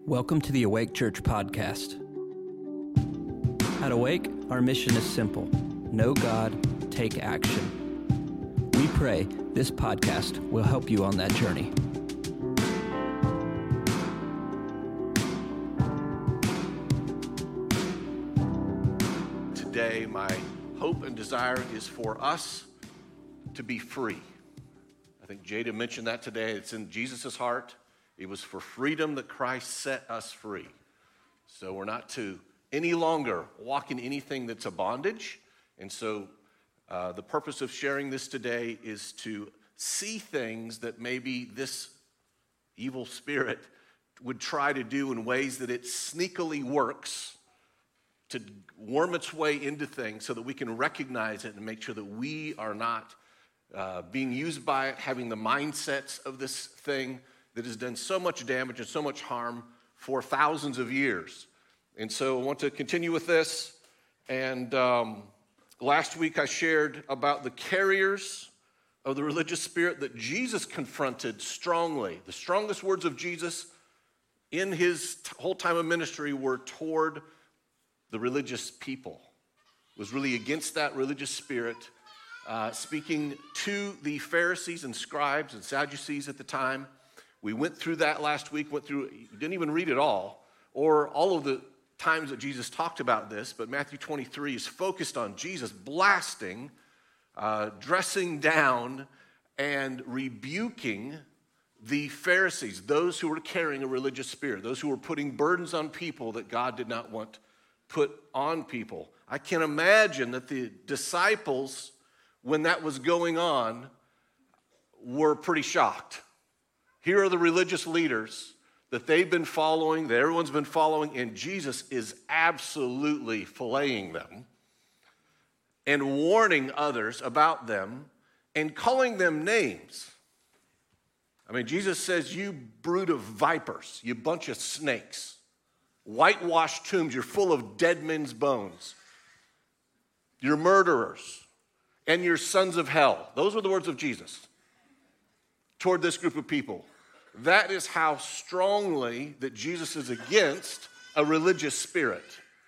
Welcome to the Awake Church podcast. At Awake, our mission is simple: know God, take action. We pray this podcast will help you on that journey. Today, my hope and desire is for us to be free. I think Jada mentioned that today. It's in Jesus' heart. It was for freedom that Christ set us free. So we're not to any longer walk in anything that's a bondage. And so the purpose of sharing this today is to see things that maybe this evil spirit would try to do in ways that it sneakily works to worm its way into things so that we can recognize it and make sure that we are not being used by it, having the mindsets of this thing that has done so much damage and so much harm for thousands of years. And so I want to continue with this. And last week I shared about the carriers of the religious spirit that Jesus confronted strongly. The strongest words of Jesus in his whole time of ministry were toward the religious people. It was really against that religious spirit, speaking to the Pharisees and scribes and Sadducees at the time. We went through that last week, didn't even read it all, or all of the times that Jesus talked about this, but Matthew 23 is focused on Jesus blasting, dressing down, and rebuking the Pharisees, those who were carrying a religious spirit, those who were putting burdens on people that God did not want put on people. I can imagine that the disciples, when that was going on, were pretty shocked. Here are the religious leaders that they've been following, that everyone's been following, and Jesus is absolutely filleting them and warning others about them and calling them names. I mean, Jesus says, "You brood of vipers, you bunch of snakes, whitewashed tombs, you're full of dead men's bones. You're murderers, and you're sons of hell." Those were the words of Jesus toward this group of people. That is how strongly that Jesus is against a religious spirit.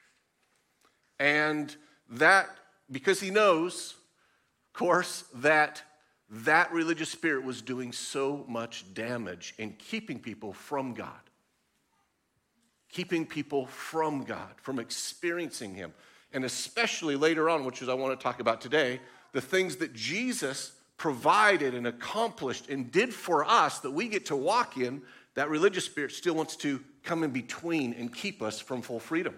And that, because he knows, of course, that religious spirit was doing so much damage in keeping people from God. Keeping people from God, from experiencing him. And especially later on, which is I want to talk about today, the things that Jesus provided and accomplished and did for us that we get to walk in, that religious spirit still wants to come in between and keep us from full freedom.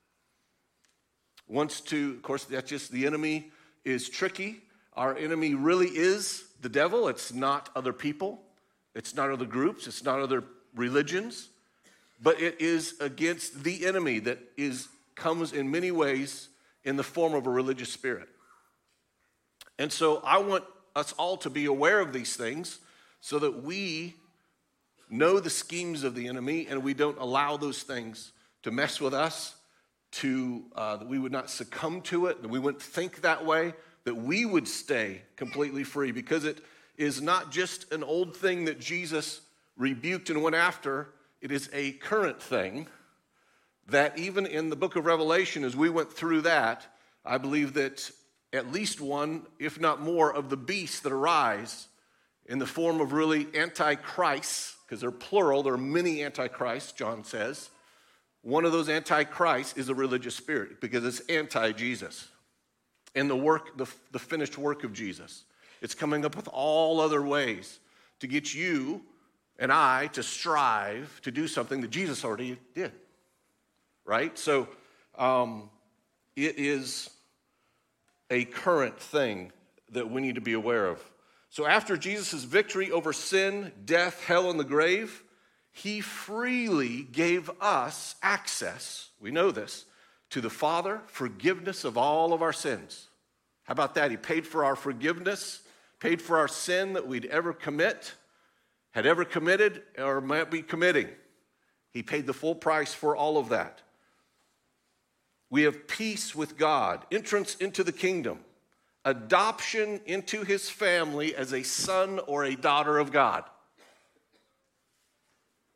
Wants to, of course, that's just the enemy is tricky. Our enemy really is the devil. It's not other people. It's not other groups. It's not other religions. But it is against the enemy that comes in many ways in the form of a religious spirit. And so I want us all to be aware of these things so that we know the schemes of the enemy and we don't allow those things to mess with us, that we would not succumb to it, that we wouldn't think that way, that we would stay completely free, because it is not just an old thing that Jesus rebuked and went after. It is a current thing that even in the book of Revelation, as we went through that, I believe that at least one, if not more, of the beasts that arise in the form of really antichrists, because they're plural, there are many antichrists, John says. One of those antichrists is a religious spirit, because it's anti-Jesus and the finished work of Jesus. It's coming up with all other ways to get you and I to strive to do something that Jesus already did, right? So it is a current thing that we need to be aware of. So after Jesus' victory over sin, death, hell, and the grave, he freely gave us access, we know this, to the Father, forgiveness of all of our sins. How about that? He paid for our forgiveness, paid for our sin that we'd ever commit, had ever committed, or might be committing. He paid the full price for all of that. We have peace with God, entrance into the kingdom, adoption into his family as a son or a daughter of God.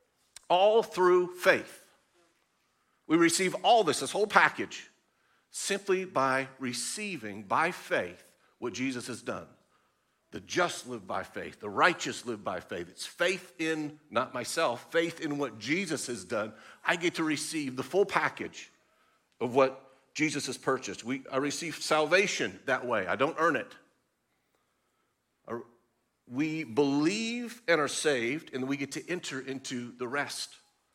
all through faith. We receive all this whole package, simply by receiving by faith what Jesus has done. The just live by faith. The righteous live by faith. It's faith in, not myself, faith in what Jesus has done. I get to receive the full package of what Jesus has purchased. I receive salvation that way. I don't earn it. We believe and are saved, and we get to enter into the rest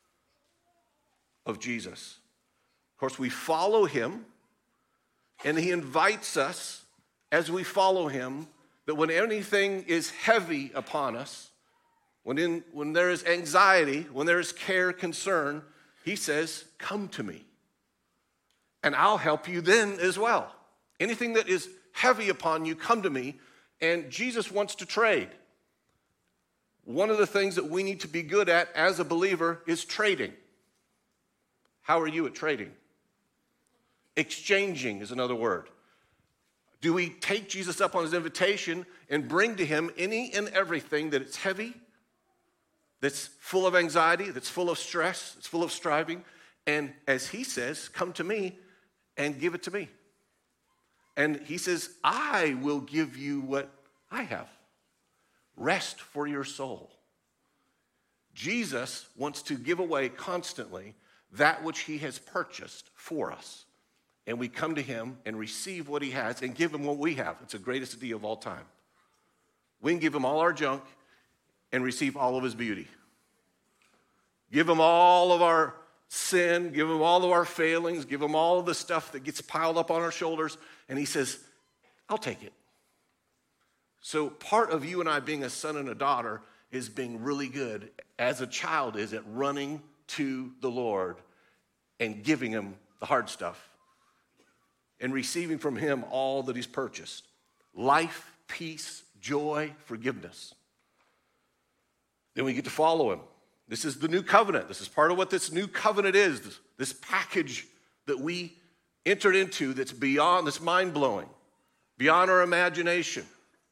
of Jesus. Of course, we follow him, and he invites us as we follow him that when anything is heavy upon us, when there is anxiety, when there is care, concern, he says, come to me, and I'll help you then as well. Anything that is heavy upon you, come to me, and Jesus wants to trade. One of the things that we need to be good at as a believer is trading. How are you at trading? Exchanging is another word. Do we take Jesus up on his invitation and bring to him any and everything that is heavy, that's full of anxiety, that's full of stress, that's full of striving, and as he says, come to me and give it to me. And he says, I will give you what I have. Rest for your soul. Jesus wants to give away constantly that which he has purchased for us. And we come to him and receive what he has and give him what we have. It's the greatest deal of all time. We can give him all our junk and receive all of his beauty. Give him all of our sin, give him all of our failings, give him all of the stuff that gets piled up on our shoulders, and he says, I'll take it. So part of you and I being a son and a daughter is being really good, as a child is, at running to the Lord and giving him the hard stuff and receiving from him all that he's purchased. Life, peace, joy, forgiveness. Then we get to follow him. This is the new covenant. This is part of what this new covenant is, this package that we entered into that's beyond, that's mind-blowing, beyond our imagination.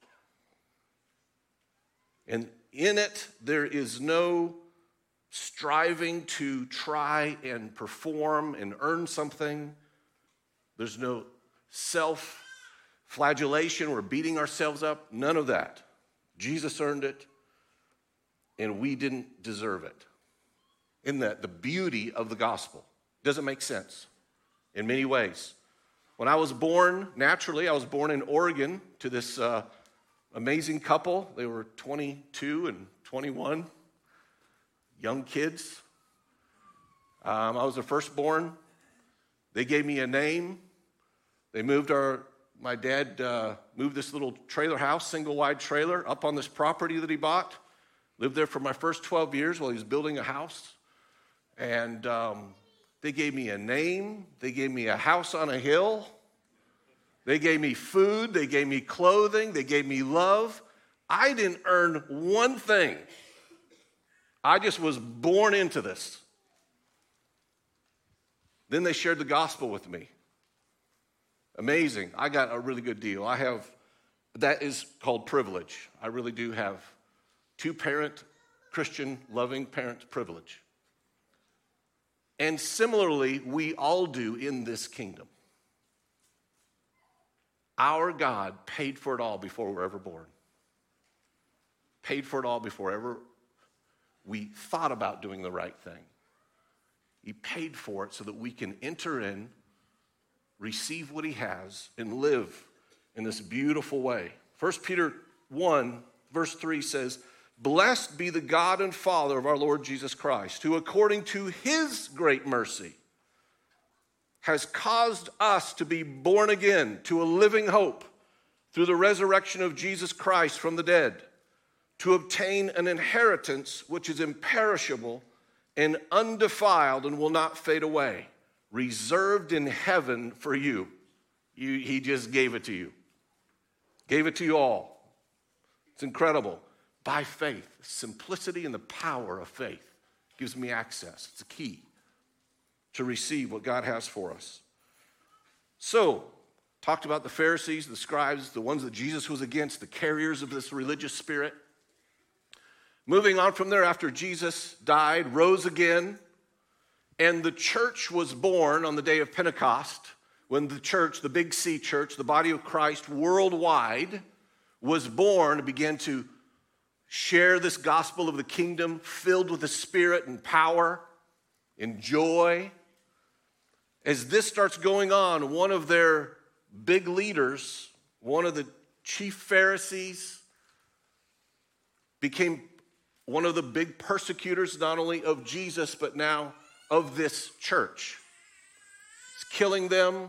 And in it, there is no striving to try and perform and earn something. There's no self-flagellation. We're beating ourselves up. None of that. Jesus earned it, and we didn't deserve it. Isn't that the beauty of the gospel? Doesn't make sense in many ways. When I was born, naturally, I was born in Oregon to this amazing couple. They were 22 and 21, young kids. I was the firstborn. They gave me a name. They my dad moved this little trailer house, single-wide trailer, up on this property that he bought. Lived there for my first 12 years while he was building a house. And they gave me a name. They gave me a house on a hill. They gave me food. They gave me clothing. They gave me love. I didn't earn one thing. I just was born into this. Then they shared the gospel with me. Amazing. I got a really good deal. That is called privilege. I really do have two-parent, Christian, loving parent privilege. And similarly, we all do in this kingdom. Our God paid for it all before we were ever born. Paid for it all before ever we thought about doing the right thing. He paid for it so that we can enter in, receive what he has, and live in this beautiful way. 1 Peter 1, verse 3 says, "Blessed be the God and Father of our Lord Jesus Christ, who according to his great mercy has caused us to be born again to a living hope through the resurrection of Jesus Christ from the dead, to obtain an inheritance which is imperishable and undefiled and will not fade away, reserved in heaven for you." He just gave it to you. Gave it to you all. It's incredible. By faith, the simplicity and the power of faith gives me access. It's a key to receive what God has for us. So, talked about the Pharisees, the scribes, the ones that Jesus was against, the carriers of this religious spirit. Moving on from there, after Jesus died, rose again, and the church was born on the day of Pentecost, when the church, the Big C church, the body of Christ worldwide, was born and began to share this gospel of the kingdom, filled with the Spirit and power and joy. As this starts going on, one of their big leaders, one of the chief Pharisees, became one of the big persecutors, not only of Jesus, but now of this church. He's killing them,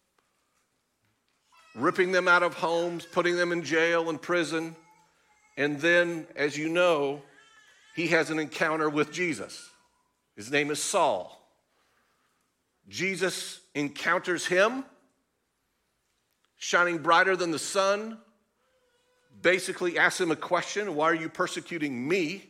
ripping them out of homes, putting them in jail and prison. And then, as you know, he has an encounter with Jesus. His name is Saul. Jesus encounters him, shining brighter than the sun, basically asks him a question: why are you persecuting me?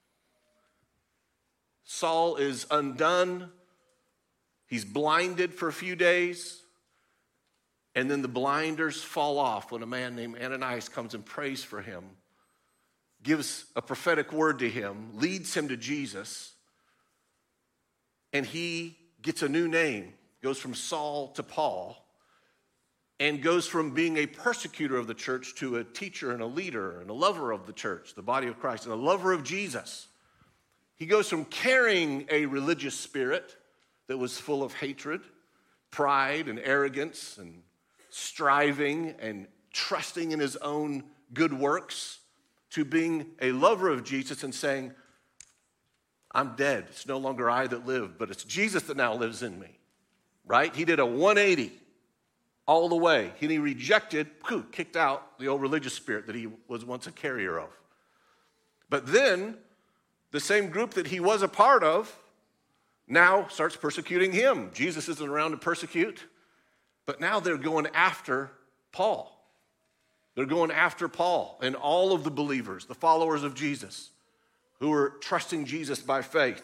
Saul is undone. He's blinded for a few days. And then the blinders fall off when a man named Ananias comes and prays for him, gives a prophetic word to him, leads him to Jesus, and he gets a new name, goes from Saul to Paul, and goes from being a persecutor of the church to a teacher and a leader and a lover of the church, the body of Christ, and a lover of Jesus. He goes from carrying a religious spirit that was full of hatred, pride, and arrogance, and striving and trusting in his own good works, to being a lover of Jesus and saying, I'm dead. It's no longer I that live, but it's Jesus that now lives in me, right? He did a 180 all the way. He rejected, kicked out the old religious spirit that he was once a carrier of. But then the same group that he was a part of now starts persecuting him. Jesus isn't around to persecute, but now they're going after Paul. They're going after Paul and all of the believers, the followers of Jesus, who are trusting Jesus by faith.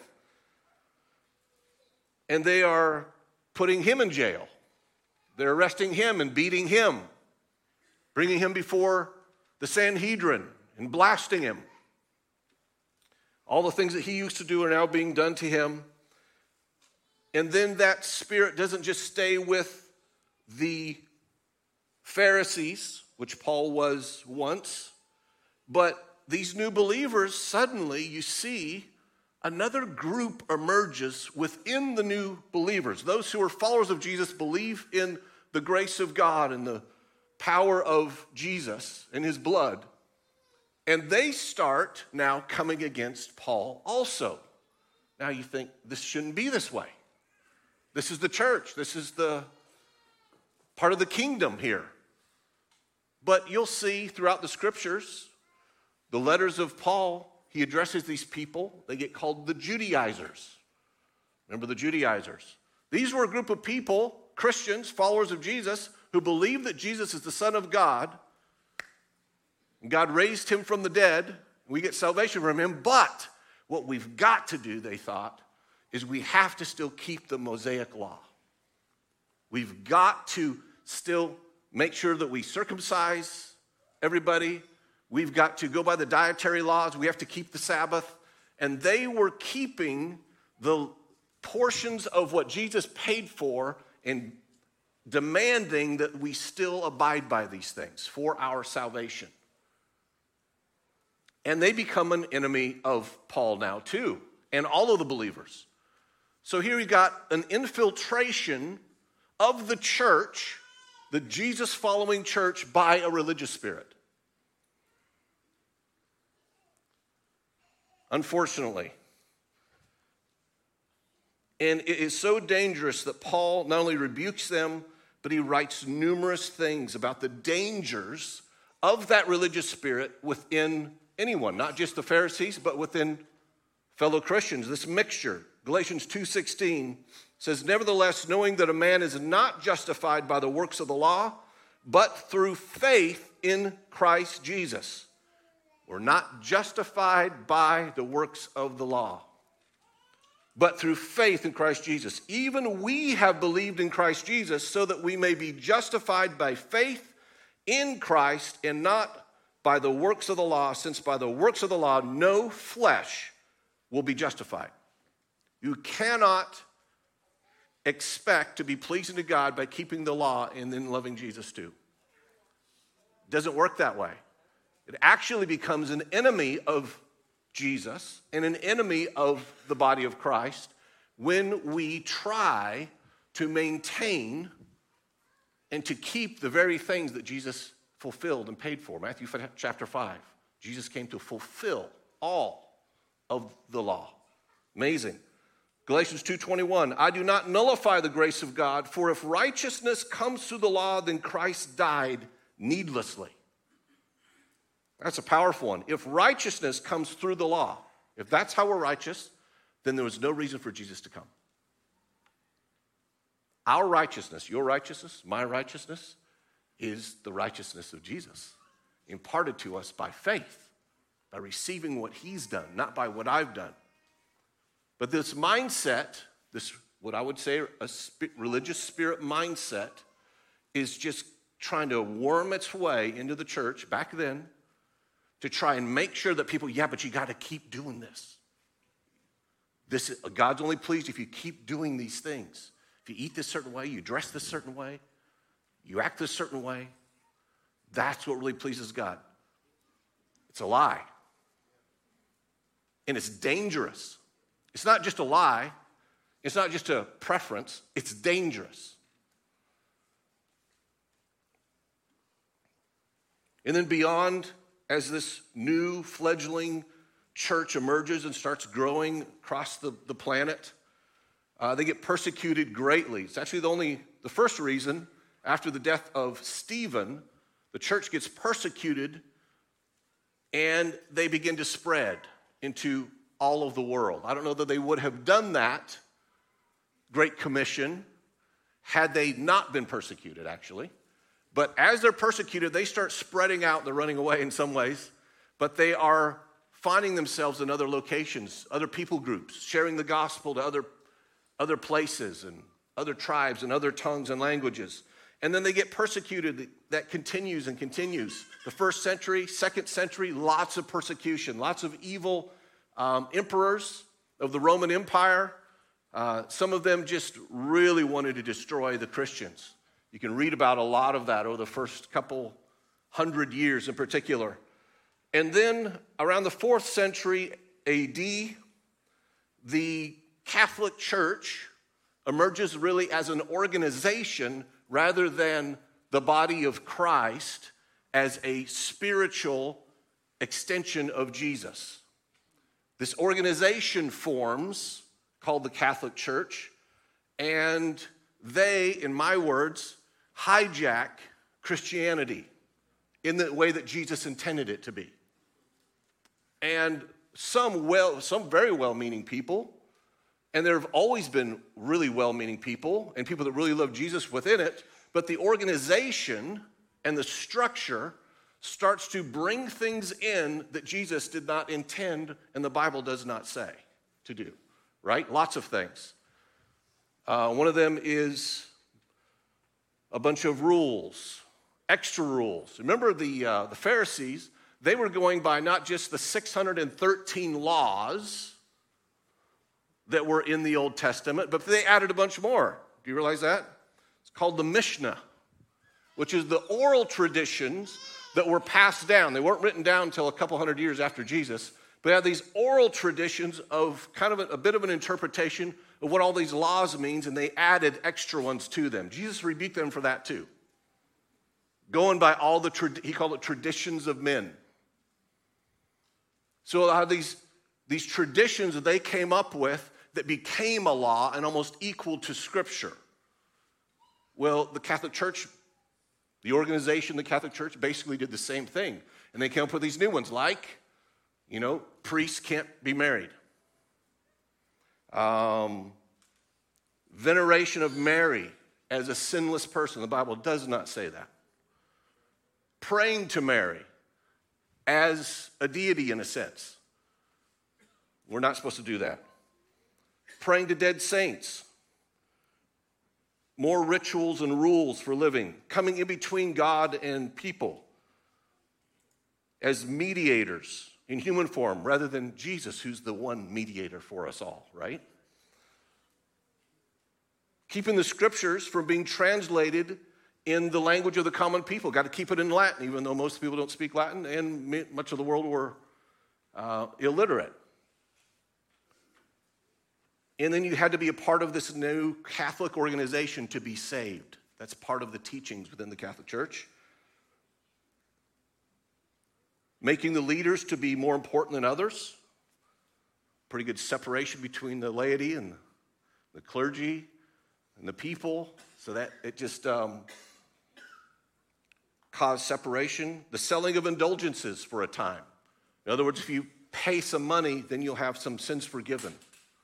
And they are putting him in jail. They're arresting him and beating him, bringing him before the Sanhedrin and blasting him. All the things that he used to do are now being done to him. And then that spirit doesn't just stay with the Pharisees, which Paul was once, but these new believers, suddenly you see another group emerges within the new believers. Those who are followers of Jesus believe in the grace of God and the power of Jesus and his blood. And they start now coming against Paul also. Now you think, this shouldn't be this way. This is the church. This is the part of the kingdom here. But you'll see throughout the scriptures, the letters of Paul, he addresses these people. They get called the Judaizers. Remember the Judaizers? These were a group of people, Christians, followers of Jesus, who believed that Jesus is the Son of God. And God raised him from the dead. We get salvation from him. But what we've got to do, they thought, is we have to still keep the Mosaic law. We've got to still make sure that we circumcise everybody. We've got to go by the dietary laws. We have to keep the Sabbath. And they were keeping the portions of what Jesus paid for and demanding that we still abide by these things for our salvation. And they become an enemy of Paul now too, and all of the believers. So here we got an infiltration of the church, the Jesus-following church, by a religious spirit. Unfortunately. And it is so dangerous that Paul not only rebukes them, but he writes numerous things about the dangers of that religious spirit within anyone, not just the Pharisees, but within fellow Christians, this mixture. Galatians 2:16 says, nevertheless, knowing that a man is not justified by the works of the law, but through faith in Christ Jesus. We're not justified by the works of the law, but through faith in Christ Jesus. Even we have believed in Christ Jesus so that we may be justified by faith in Christ and not by the works of the law, since by the works of the law no flesh will be justified. You cannot expect to be pleasing to God by keeping the law and then loving Jesus too. It doesn't work that way. It actually becomes an enemy of Jesus and an enemy of the body of Christ when we try to maintain and to keep the very things that Jesus fulfilled and paid for. Matthew chapter 5. Jesus came to fulfill all of the law. Amazing. Galatians 2:21, I do not nullify the grace of God, for if righteousness comes through the law, then Christ died needlessly. That's a powerful one. If righteousness comes through the law, if that's how we're righteous, then there was no reason for Jesus to come. Our righteousness, your righteousness, my righteousness, is the righteousness of Jesus, imparted to us by faith, by receiving what he's done, not by what I've done. But this mindset, this what I would say a religious spirit mindset, is just trying to worm its way into the church back then to try and make sure that people, yeah, but you got to keep doing this. God's only pleased if you keep doing these things. If you eat this certain way, you dress this certain way, you act this certain way, that's what really pleases God. It's a lie. And it's dangerous. It's not just a lie. It's not just a preference. It's dangerous. And then beyond, as this new fledgling church emerges and starts growing across the planet, they get persecuted greatly. It's actually the first reason after the death of Stephen, the church gets persecuted and they begin to spread into all of the world. I don't know that they would have done that Great Commission had they not been persecuted, actually. But as they're persecuted, they start spreading out. They're running away in some ways, but they are finding themselves in other locations, other people groups, sharing the gospel to other places and other tribes and other tongues and languages. And then they get persecuted. That continues and continues. The first century, second century, lots of persecution, lots of evil emperors of the Roman Empire. Some of them just really wanted to destroy the Christians. You can read about a lot of that over the first couple hundred years in particular. And then around the 4th century AD, the Catholic Church emerges really as an organization rather than the body of Christ as a spiritual extension of Jesus. This organization forms called the Catholic Church, and they, in my words, hijack Christianity in the way that Jesus intended it to be. And some very well-meaning people, and there have always been really well-meaning people and people that really love Jesus within it, but the organization and the structure starts to bring things in that Jesus did not intend and the Bible does not say to do, right? Lots of things. One of them is a bunch of rules, extra rules. Remember the Pharisees, they were going by not just the 613 laws that were in the Old Testament, but they added a bunch more. Do you realize that? It's called the Mishnah, which is the oral traditions that were passed down. They weren't written down until a couple hundred years after Jesus, but they had these oral traditions of kind of a bit of an interpretation of what all these laws means, and they added extra ones to them. Jesus rebuked them for that too. Going by all he called it traditions of men. So how these traditions that they came up with that became a law and almost equal to Scripture. Well, the Catholic Church, the organization, the Catholic Church, basically did the same thing. And they came up with these new ones like, priests can't be married. Veneration of Mary as a sinless person. The Bible does not say that. Praying to Mary as a deity in a sense. We're not supposed to do that. Praying to dead saints. More rituals and rules for living. Coming in between God and people. as mediators in human form rather than Jesus, who's the one mediator for us all, right? Keeping the scriptures from being translated in the language of the common people. Got to keep it in Latin, even though most people don't speak Latin, and much of the world were illiterate. And then you had to be a part of this new Catholic organization to be saved. That's part of the teachings within the Catholic Church. Making the leaders to be more important than others. Pretty good separation between the laity and the clergy and the people. So that it just caused separation. The selling of indulgences for a time. In other words, if you pay some money, then you'll have some sins forgiven.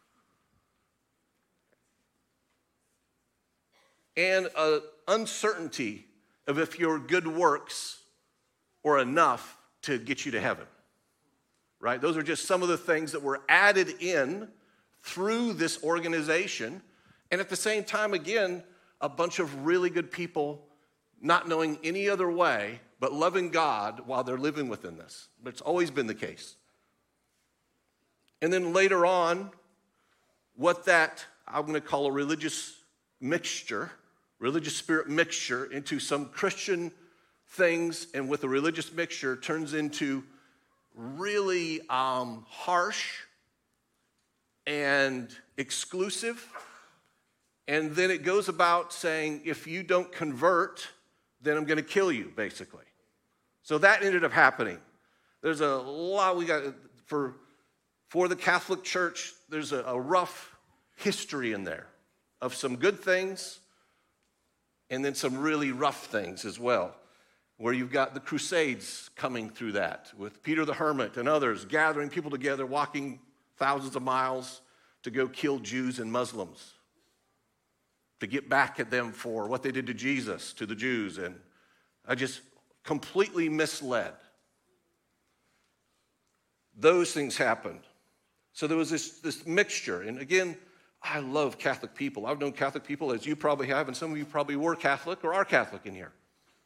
And an uncertainty of if your good works are enough to get you to heaven, right? Those are just some of the things that were added in through this organization. And at the same time, again, a bunch of really good people not knowing any other way but loving God while they're living within this. But it's always been the case. And then later on, what that I'm going to call a religious spirit mixture into some Christian things, and with a religious mixture turns into really harsh and exclusive. And then it goes about saying, if you don't convert, then I'm going to kill you, basically. So that ended up happening. There's a lot we got for the Catholic Church. There's a rough history in there of some good things and then some really rough things as well, where you've got the Crusades coming through that with Peter the Hermit and others gathering people together, walking thousands of miles to go kill Jews and Muslims, to get back at them for what they did to Jesus, to the Jews, and I just completely misled. Those things happened. So there was this mixture, and again, I love Catholic people. I've known Catholic people, as you probably have, and some of you probably were Catholic or are Catholic in here.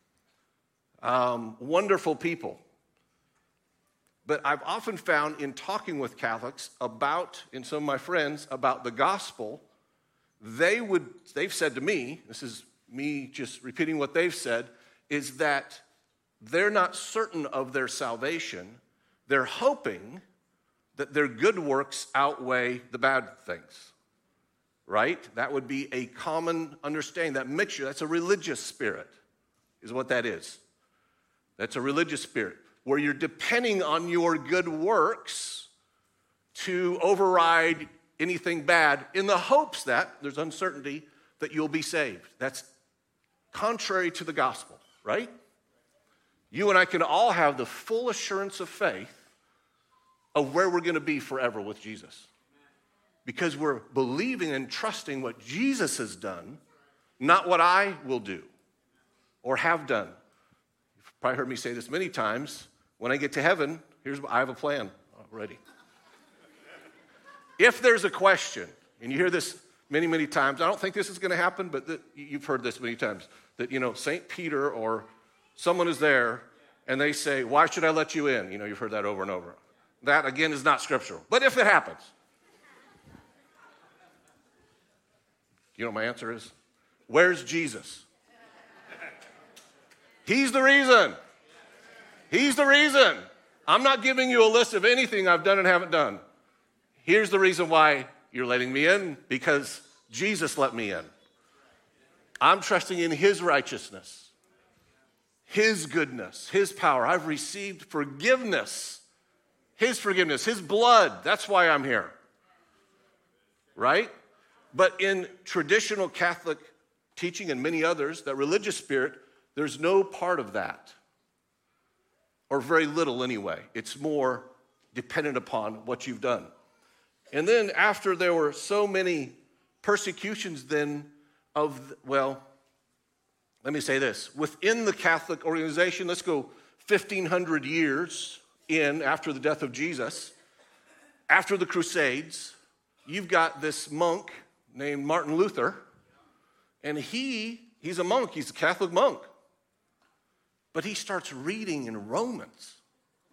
Wonderful people. But I've often found in talking with Catholics and some of my friends, about the gospel, they've said to me, this is me just repeating what they've said, is that they're not certain of their salvation. They're hoping that their good works outweigh the bad things. Right? That would be a common understanding. That mixture, that's a religious spirit, is what that is. That's a religious spirit, where you're depending on your good works to override anything bad in the hopes that, there's uncertainty, that you'll be saved. That's contrary to the gospel, right? You and I can all have the full assurance of faith of where we're going to be forever with Jesus. Because we're believing and trusting what Jesus has done, not what I will do or have done. You've probably heard me say this many times. When I get to heaven, I have a plan already. If there's a question, and you hear this many, many times, I don't think this is going to happen, but you've heard this many times, that, St. Peter or someone is there, and they say, why should I let you in? You've heard that over and over. That, again, is not scriptural. But if it happens, you know what my answer is? Where's Jesus? He's the reason. He's the reason. I'm not giving you a list of anything I've done and haven't done. Here's the reason why you're letting me in, because Jesus let me in. I'm trusting in his righteousness, his goodness, his power. I've received forgiveness, his blood. That's why I'm here. Right? But in traditional Catholic teaching and many others, that religious spirit, there's no part of that. Or very little anyway. It's more dependent upon what you've done. And then after there were so many persecutions then let me say this. Within the Catholic organization, let's go 1,500 years in after the death of Jesus, after the Crusades, you've got this monk named Martin Luther, and he's a monk, he's a Catholic monk, but he starts reading in Romans,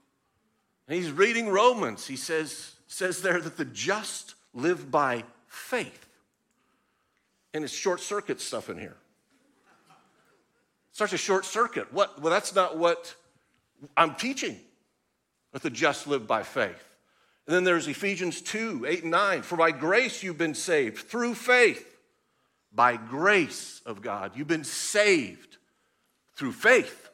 And he's reading Romans. He says there that the just live by faith. And it's short circuit stuff in here. Starts a short circuit. Well, that's not what I'm teaching, that the just live by faith. And then there's Ephesians 2, 8 and 9. For by grace you've been saved through faith. By grace of God, you've been saved through faith.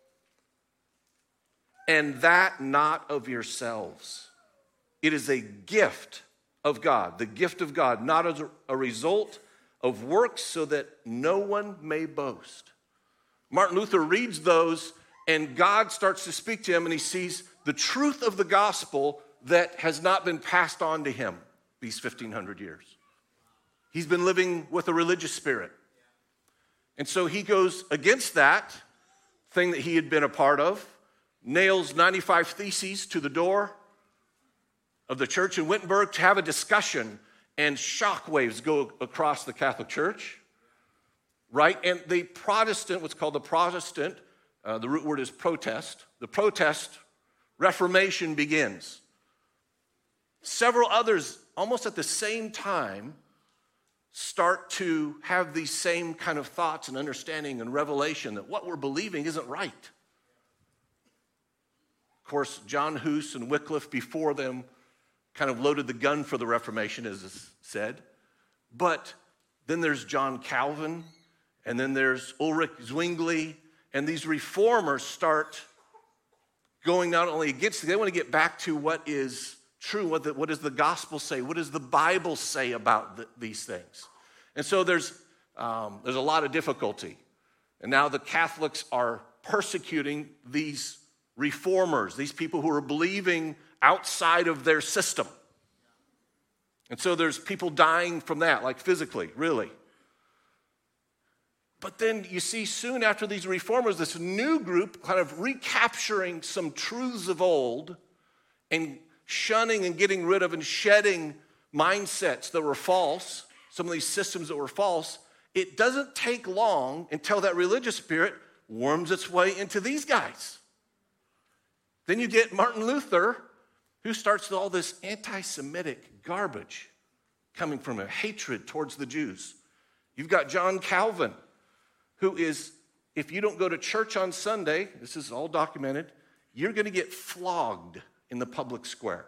And that not of yourselves. It is a gift of God, the gift of God, not as a result of works, so that no one may boast. Martin Luther reads those, and God starts to speak to him, and he sees the truth of the gospel that has not been passed on to him these 1,500 years. He's been living with a religious spirit. And so he goes against that thing that he had been a part of, nails 95 Theses to the door of the church in Wittenberg to have a discussion, and shockwaves go across the Catholic Church, right? And the Protestant, what's called the Protestant, the root word is protest. The protest Reformation begins. Several others, almost at the same time, start to have these same kind of thoughts and understanding and revelation that what we're believing isn't right. Of course, John Hus and Wycliffe before them kind of loaded the gun for the Reformation, as is said. But then there's John Calvin, and then there's Ulrich Zwingli, and these reformers start going not only against, they want to get back to what is true, what does the gospel say, what does the Bible say about these things. And so there's a lot of difficulty. And now the Catholics are persecuting these reformers, these people who are believing outside of their system. And so there's people dying from that, like physically, really. But then you see soon after these reformers, this new group kind of recapturing some truths of old and shunning and getting rid of and shedding mindsets that were false, some of these systems that were false. It doesn't take long until that religious spirit worms its way into these guys. Then you get Martin Luther, who starts all this anti-Semitic garbage coming from a hatred towards the Jews. You've got John Calvin, who is, if you don't go to church on Sunday, this is all documented, you're going to get flogged in the public square.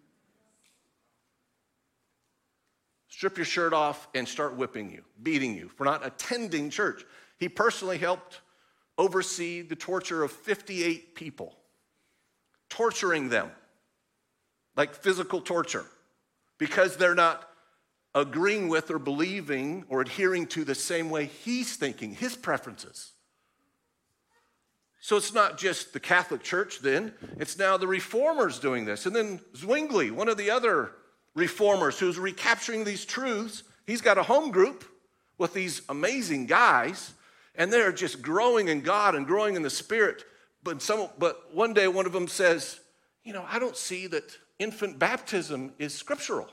Strip your shirt off and start whipping you, beating you for not attending church. He personally helped oversee the torture of 58 people, torturing them, like physical torture, because they're not agreeing with or believing or adhering to the same way he's thinking, his preferences. So it's not just the Catholic Church then, it's now the reformers doing this. And then Zwingli, one of the other reformers who's recapturing these truths, he's got a home group with these amazing guys, and they're just growing in God and growing in the Spirit. But one day one of them says, I don't see that infant baptism is scriptural.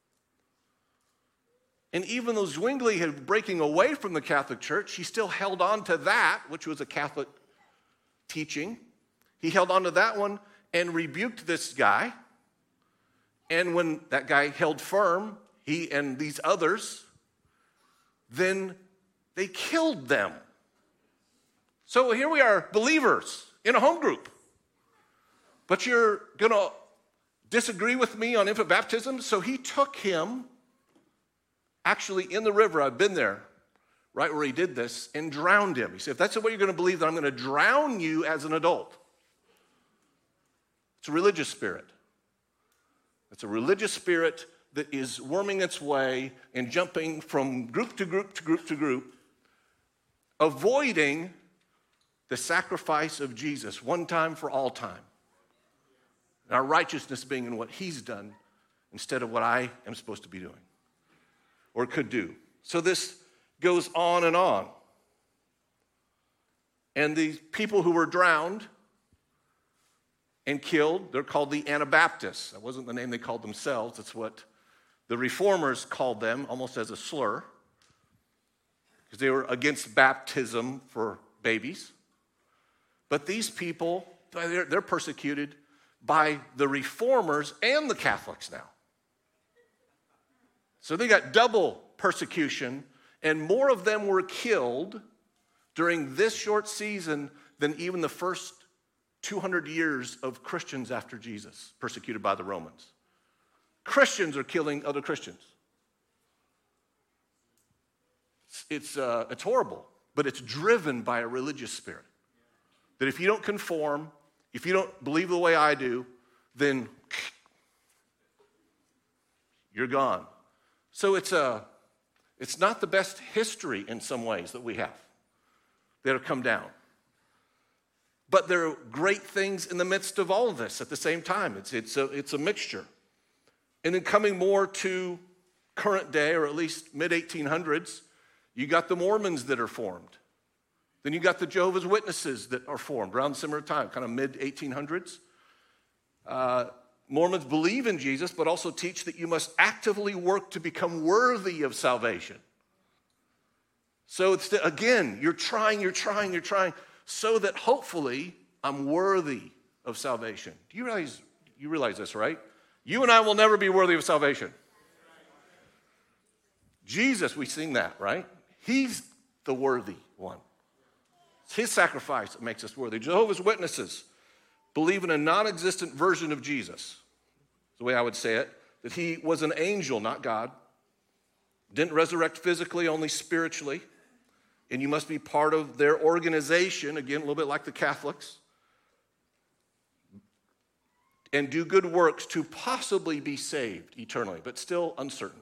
And even though Zwingli had breaking away from the Catholic Church, he still held on to that, which was a Catholic teaching. He held on to that one and rebuked this guy. And when that guy held firm, he and these others, then they killed them. So here we are, believers in a home group. But you're going to disagree with me on infant baptism? So he took him, actually in the river, I've been there, right where he did this, and drowned him. He said, if that's the way you're going to believe, then I'm going to drown you as an adult. It's a religious spirit. It's a religious spirit that is worming its way and jumping from group to group to group to group, avoiding the sacrifice of Jesus one time for all time. And our righteousness being in what he's done instead of what I am supposed to be doing or could do. So this goes on and on. And the people who were drowned and killed, they're called the Anabaptists. That wasn't the name they called themselves. That's what the reformers called them, almost as a slur, because they were against baptism for babies. But these people, they're persecuted by the Reformers and the Catholics now. So they got double persecution, and more of them were killed during this short season than even the first 200 years of Christians after Jesus, persecuted by the Romans. Christians are killing other Christians. It's horrible, but it's driven by a religious spirit. That if you don't conform, if you don't believe the way I do, then you're gone. So it's not the best history in some ways that we have that have come down. But there are great things in the midst of all of this at the same time. It's a mixture. And then coming more to current day, or at least mid-1800s, you got the Mormons that are formed. Then you got the Jehovah's Witnesses that are formed around the similar time, kind of mid-1800s. Mormons believe in Jesus, but also teach that you must actively work to become worthy of salvation. So it's, again, you're trying, so that hopefully I'm worthy of salvation. Do you realize this, right? You and I will never be worthy of salvation. Jesus, we sing that, right? He's the worthy one. It's his sacrifice that makes us worthy. Jehovah's Witnesses believe in a non-existent version of Jesus, the way I would say it, that he was an angel, not God, didn't resurrect physically, only spiritually, and you must be part of their organization, again, a little bit like the Catholics, and do good works to possibly be saved eternally, but still uncertain.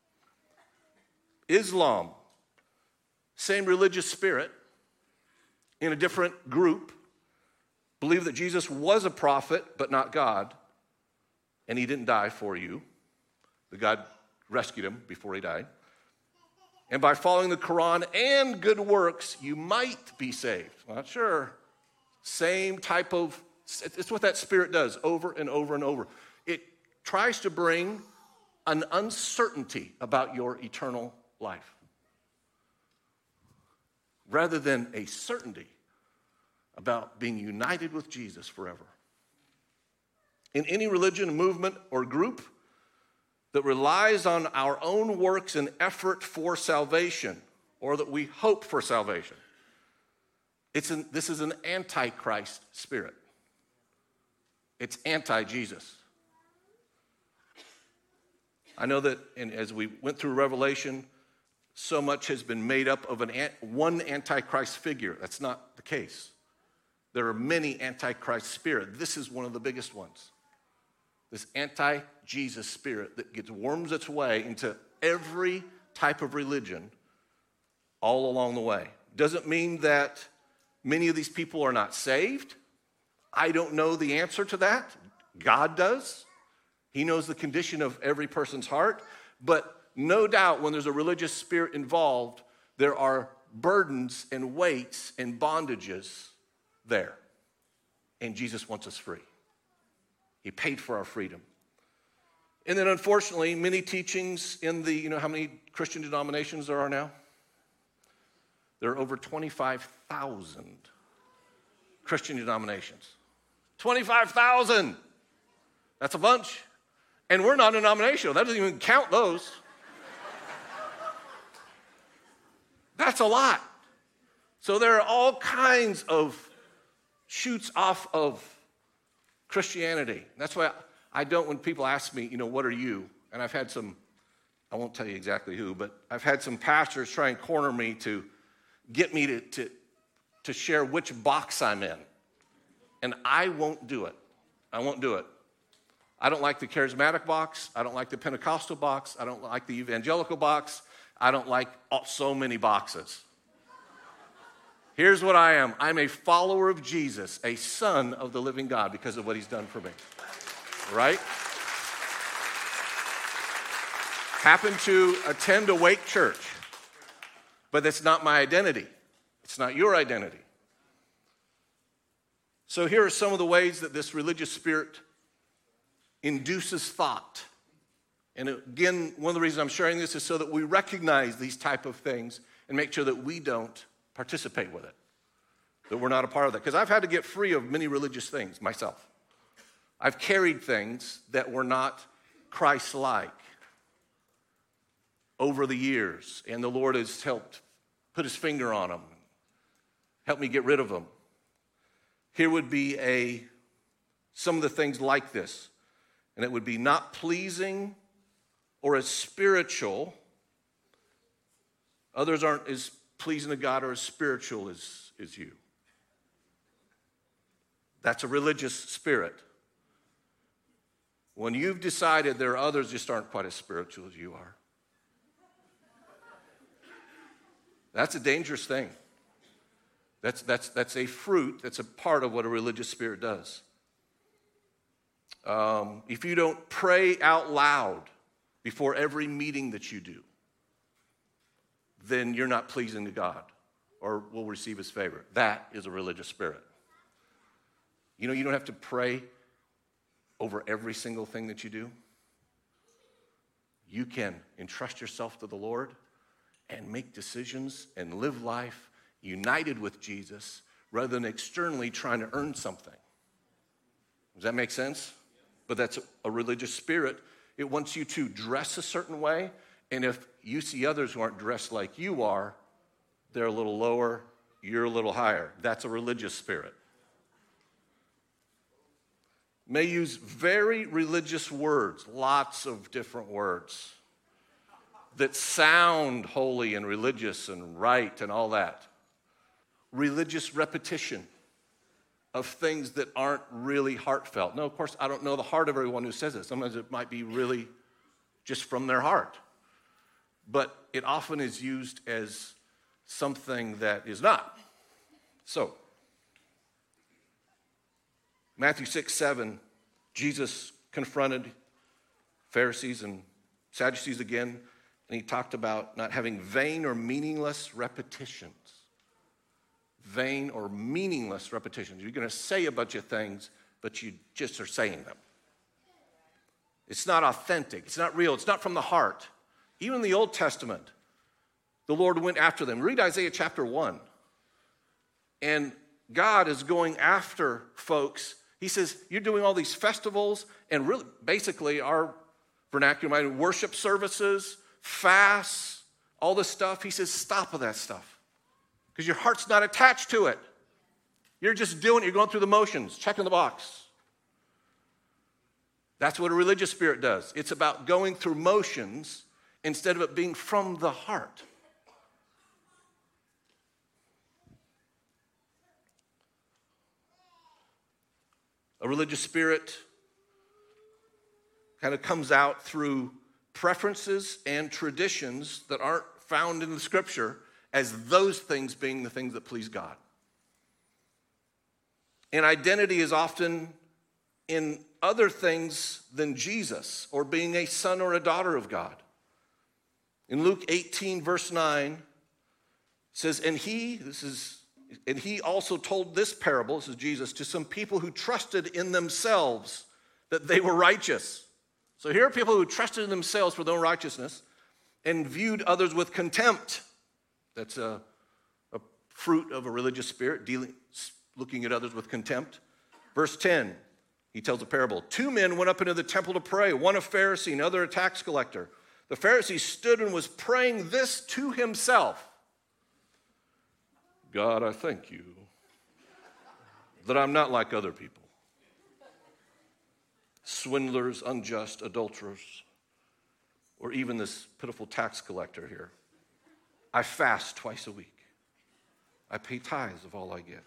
Islam, same religious spirit, in a different group, believe that Jesus was a prophet, but not God, and he didn't die for you. The God rescued him before he died. And by following the Quran and good works, you might be saved. Well, not sure. Same type of, it's what that spirit does over and over and over. It tries to bring an uncertainty about your eternal life, rather than a certainty about being united with Jesus forever. In any religion, movement, or group that relies on our own works and effort for salvation, or that we hope for salvation, this is an antichrist spirit. It's anti-Jesus. I know that as we went through Revelation, so much has been made up of one antichrist figure. That's not the case. There are many antichrist spirits. This is one of the biggest ones. This anti-Jesus spirit that worms its way into every type of religion all along the way. Doesn't mean that many of these people are not saved. I don't know the answer to that. God does. He knows the condition of every person's heart. But no doubt when there's a religious spirit involved, there are burdens and weights and bondages there. And Jesus wants us free. He paid for our freedom. And then unfortunately, many teachings in the, you know how many Christian denominations there are now? There are over 25,000 Christian denominations. 25,000! That's a bunch. And we're not denominational. That doesn't even count those. That's a lot. So there are all kinds of shoots off of Christianity. That's why I don't, when people ask me, what are you? And I've had some, I won't tell you exactly who, but I've had some pastors try and corner me to get me to share which box I'm in. And I won't do it. I won't do it. I don't like the charismatic box. I don't like the Pentecostal box. I don't like the evangelical box. I don't like so many boxes. Here's what I am. I'm a follower of Jesus, a son of the living God because of what he's done for me. Right? Happen to attend a Wake church, but that's not my identity. It's not your identity. So here are some of the ways that this religious spirit induces thought. And again, one of the reasons I'm sharing this is so that we recognize these type of things and make sure that we don't participate with it, that we're not a part of that. Because I've had to get free of many religious things myself. I've carried things that were not Christ-like over the years, and the Lord has helped put his finger on them, help me get rid of them. Here would be some of the things like this, and it would be not pleasing or as spiritual. Others aren't as pleasing to God or as spiritual as you. That's a religious spirit. When you've decided there are others just aren't quite as spiritual as you are, that's a dangerous thing. That's a fruit, that's a part of what a religious spirit does. If you don't pray out loud before every meeting that you do, then you're not pleasing to God or will receive his favor. That is a religious spirit. You know, you don't have to pray over every single thing that you do. You can entrust yourself to the Lord and make decisions and live life united with Jesus rather than externally trying to earn something. Does that make sense? But that's a religious spirit. It wants you to dress a certain way, and if you see others who aren't dressed like you are, they're a little lower, you're a little higher. That's a religious spirit. May use very religious words, lots of different words that sound holy and religious and right and all that. Religious repetition of things that aren't really heartfelt. No, of course, I don't know the heart of everyone who says it. Sometimes it might be really just from their heart. But it often is used as something that is not. So, Matthew 6:7, Jesus confronted Pharisees and Sadducees again, and he talked about not having vain or meaningless repetitions. Vain or meaningless repetitions. You're going to say a bunch of things, but you just are saying them. It's not authentic. It's not real. It's not from the heart. Even in the Old Testament, the Lord went after them. Read Isaiah chapter 1. And God is going after folks. He says, you're doing all these festivals and really, basically our vernacular, worship services, fasts, all this stuff. He says, stop with that stuff. Because your heart's not attached to it. You're just doing it. You're going through the motions, checking the box. That's what a religious spirit does. It's about going through motions instead of it being from the heart. A religious spirit kind of comes out through preferences and traditions that aren't found in the Scripture as those things being the things that please God. And identity is often in other things than Jesus or being a son or a daughter of God. In Luke 18, verse 9, it says, and he also told this parable, this is Jesus, to some people who trusted in themselves that they were righteous. So here are people who trusted in themselves for their own righteousness and viewed others with contempt. That's a fruit of a religious spirit, looking at others with contempt. Verse 10, he tells a parable. 2 men went up into the temple to pray, one a Pharisee, another a tax collector. The Pharisee stood and was praying this to himself. God, I thank you that I'm not like other people. Swindlers, unjust, adulterers, or even this pitiful tax collector here. I fast twice a week. I pay tithes of all I get.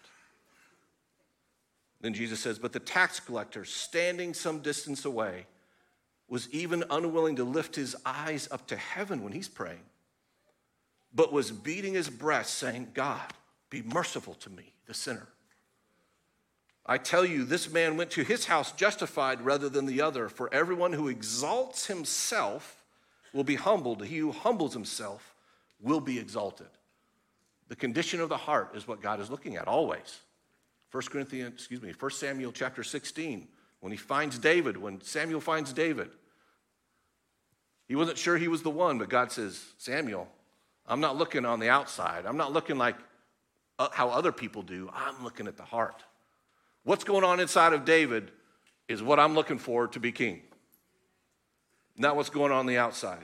Then Jesus says, but the tax collector, standing some distance away, was even unwilling to lift his eyes up to heaven when he's praying, but was beating his breast, saying, God, be merciful to me, the sinner. I tell you, this man went to his house justified rather than the other, for everyone who exalts himself will be humbled. He who humbles himself will be exalted. The condition of the heart is what God is looking at always. 1 Samuel chapter 16, when Samuel finds David, he wasn't sure he was the one, but God says, Samuel, I'm not looking on the outside. I'm not looking like how other people do. I'm looking at the heart. What's going on inside of David is what I'm looking for to be king, not what's going on the outside.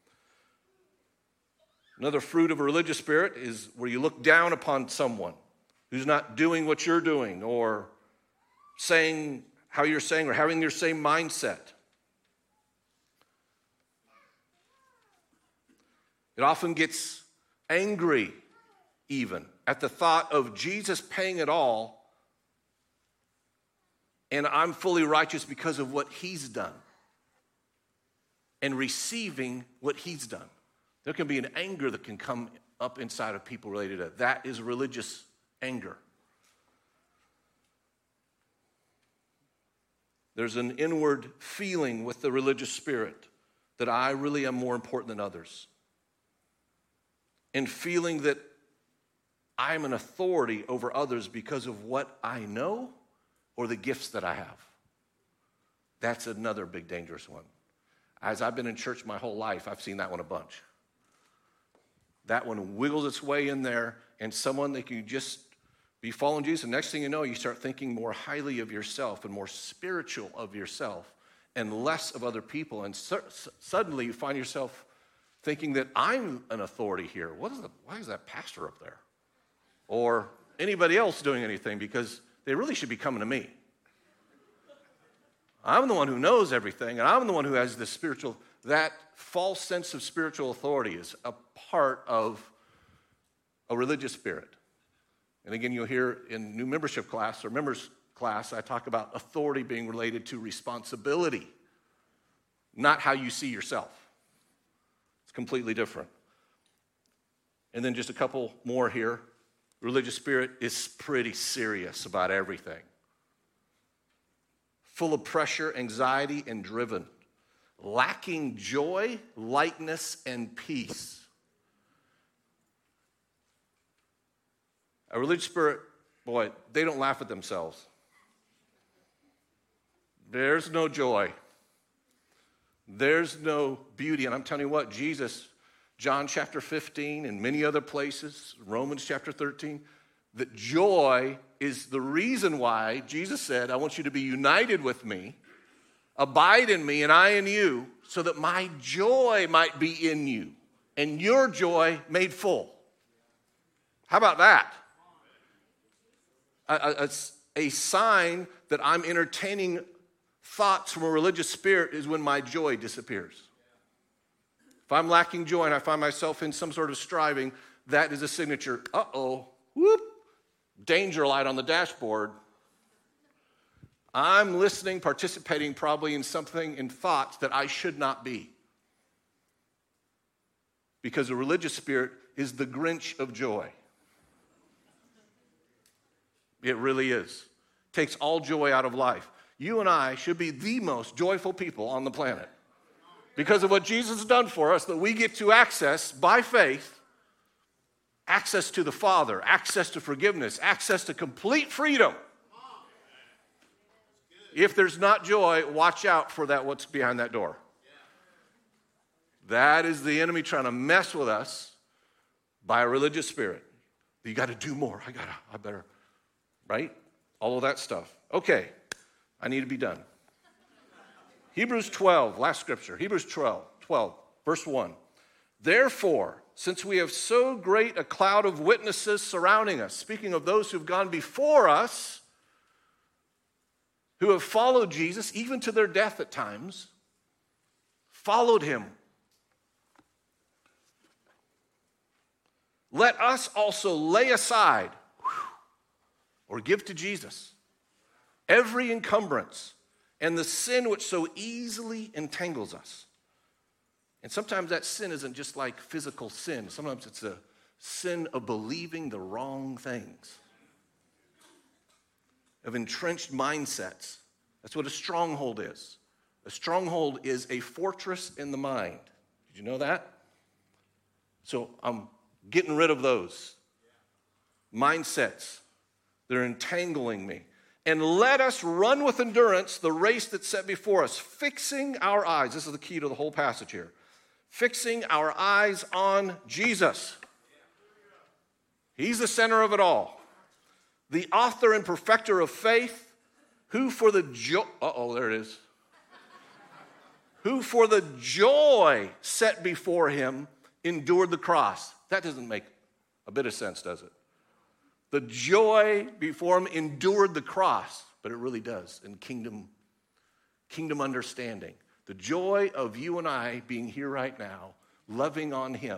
Another fruit of a religious spirit is where you look down upon someone who's not doing what you're doing or saying how you're saying or having your same mindset. It often gets angry even at the thought of Jesus paying it all and I'm fully righteous because of what he's done and receiving what he's done. There can be an anger that can come up inside of people related to that. That is religious anger. There's an inward feeling with the religious spirit that I really am more important than others. And feeling that I'm an authority over others because of what I know or the gifts that I have. That's another big dangerous one. As I've been in church my whole life, I've seen that one a bunch. That one wiggles its way in there, and someone that can just be following Jesus. And next thing you know, you start thinking more highly of yourself and more spiritual of yourself and less of other people. And suddenly you find yourself thinking that I'm an authority here. Why is that pastor up there? Or anybody else doing anything, because they really should be coming to me. I'm the one who knows everything, and I'm the one who has this spiritual, that false sense of spiritual authority is a part of a religious spirit. And again, you'll hear in new membership class or members class, I talk about authority being related to responsibility, not how you see yourself. It's completely different. And then just a couple more here. Religious spirit is pretty serious about everything. Full of pressure, anxiety, and driven. Lacking joy, lightness, and peace. A religious spirit, boy, they don't laugh at themselves. There's no joy. There's no beauty. And I'm telling you what, Jesus, John chapter 15 and many other places, Romans chapter 13, that joy is the reason why Jesus said, I want you to be united with me, abide in me, and I in you, so that my joy might be in you, and your joy made full. How about that? A sign that I'm entertaining thoughts from a religious spirit is when my joy disappears. If I'm lacking joy and I find myself in some sort of striving, that is a signature. Whoop, danger light on the dashboard. I'm listening, participating probably in something, in thoughts that I should not be. Because a religious spirit is the Grinch of joy. It really is. Takes all joy out of life. You and I should be the most joyful people on the planet. Because of what Jesus has done for us, that we get to access, by faith, access to the Father, access to forgiveness, access to complete freedom. If there's not joy, watch out for that, what's behind that door. That is the enemy trying to mess with us by a religious spirit. You got to do more. I better, right? All of that stuff. Okay, I need to be done. Hebrews 12, last scripture. Hebrews 12, verse 1. Therefore, since we have so great a cloud of witnesses surrounding us, speaking of those who have gone before us, who have followed Jesus, even to their death at times, followed him. Let us also lay aside, or give to Jesus, every encumbrance and the sin which so easily entangles us. And sometimes that sin isn't just like physical sin. Sometimes it's a sin of believing the wrong things, of entrenched mindsets. That's what a stronghold is. A stronghold is a fortress in the mind. Did you know that? So I'm getting rid of those mindsets that are entangling me. And let us run with endurance the race that's set before us, fixing our eyes. This is the key to the whole passage here. Fixing our eyes on Jesus. He's the center of it all. The author and perfecter of faith, Who for the joy, there it is. Who for the joy set before him endured the cross. That doesn't make a bit of sense, does it? The joy before him endured the cross, but it really does in kingdom understanding. The joy of you and I being here right now, loving on him,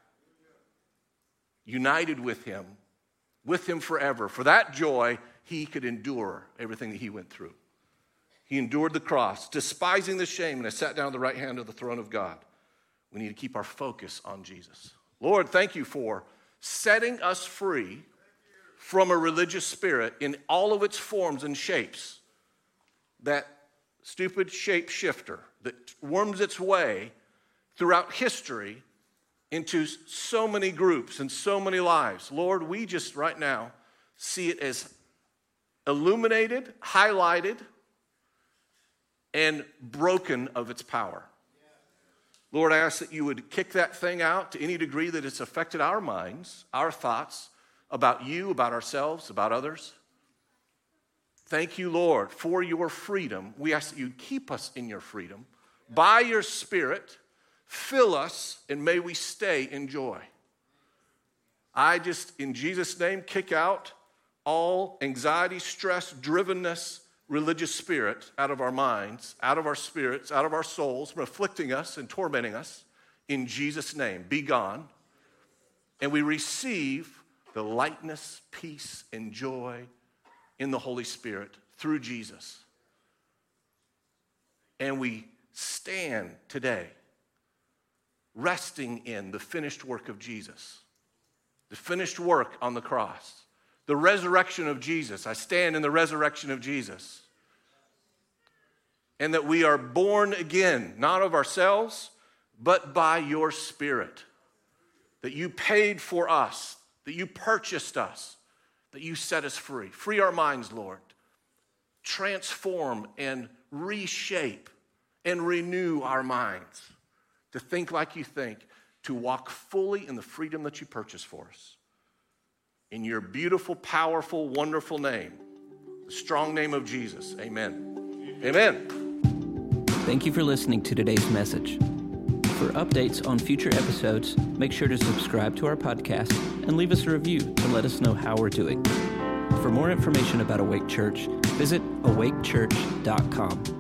united with him forever. For that joy, he could endure everything that he went through. He endured the cross, despising the shame, and has sat down at the right hand of the throne of God. We need to keep our focus on Jesus. Lord, thank you for setting us free from a religious spirit in all of its forms and shapes. That stupid shape shifter that worms its way throughout history into so many groups and so many lives. Lord, we just right now see it as illuminated, highlighted, and broken of its power. Lord, I ask that you would kick that thing out to any degree that it's affected our minds, our thoughts about you, about ourselves, about others. Thank you, Lord, for your freedom. We ask that you keep us in your freedom. By your Spirit, fill us, and may we stay in joy. I just, in Jesus' name, kick out all anxiety, stress, drivenness, religious spirit out of our minds, out of our spirits, out of our souls, from afflicting us and tormenting us. In Jesus' name, be gone. And we receive the lightness, peace, and joy in the Holy Spirit through Jesus. And we stand today resting in the finished work of Jesus, the finished work on the cross, the resurrection of Jesus. I stand in the resurrection of Jesus. And that we are born again, not of ourselves, but by your Spirit. That you paid for us, that you purchased us, that you set us free. Free our minds, Lord. Transform and reshape and renew our minds to think like you think, to walk fully in the freedom that you purchased for us. In your beautiful, powerful, wonderful name, the strong name of Jesus, amen. Amen. Thank you for listening to today's message. For updates on future episodes, make sure to subscribe to our podcast and leave us a review to let us know how we're doing. For more information about Awake Church, visit awakechurch.com.